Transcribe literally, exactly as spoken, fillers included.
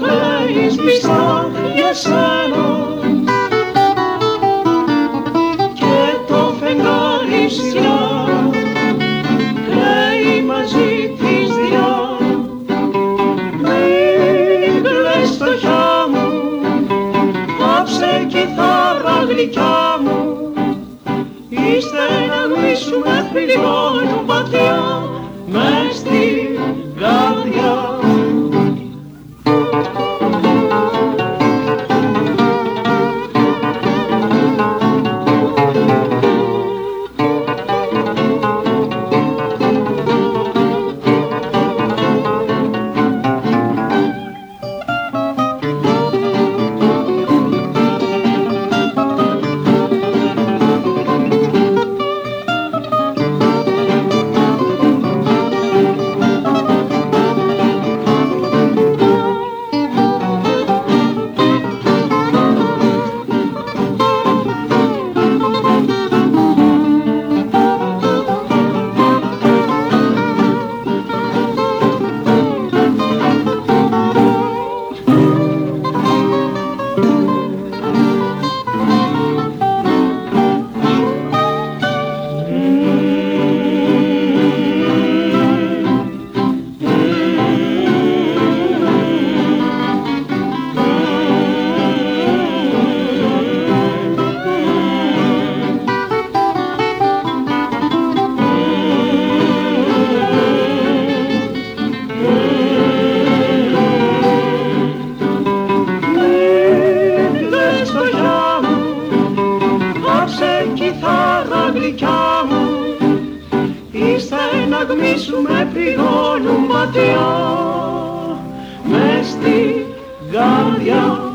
κλαίεις πιστά για σένα και το φεγγάρι ψηλά κλαίει μαζί της διά. Μην κλαις φτωχιά μου, κάψε κιθάρα γλυκιά μου, οι στεναγμοί σου με πληγώνουν βαθιά μες στην καρδιά. Οι στεναγμοί σου με πληγώνουν βαθιά μες στην καρδιά.